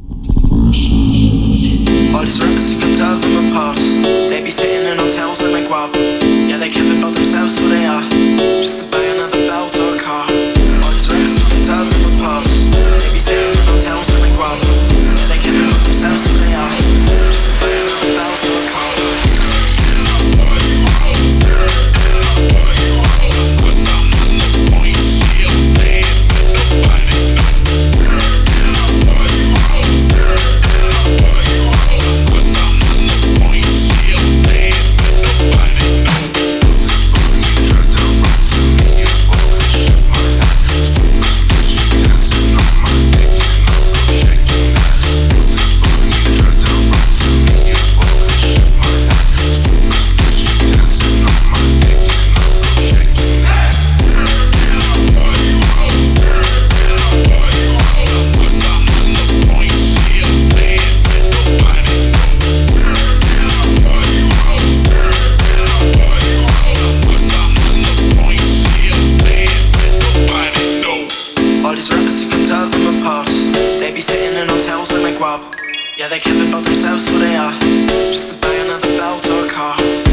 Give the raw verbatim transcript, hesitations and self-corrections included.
All these rappers, you can tell them apart. They be sitting in hotels and they grub. Yeah, they capping about themselves, who they are, just to buy another belt or a car. All these rappers, you can tell them apart. They be sitting in hotels and they grub. Yeah, they capping about themselves, who they are, just to buy another belt or a car. All these rappers, you can tell them apart. They be sitting in hotels and they grub. Yeah, they capping about themselves, who they are, just to buy another belt or a car.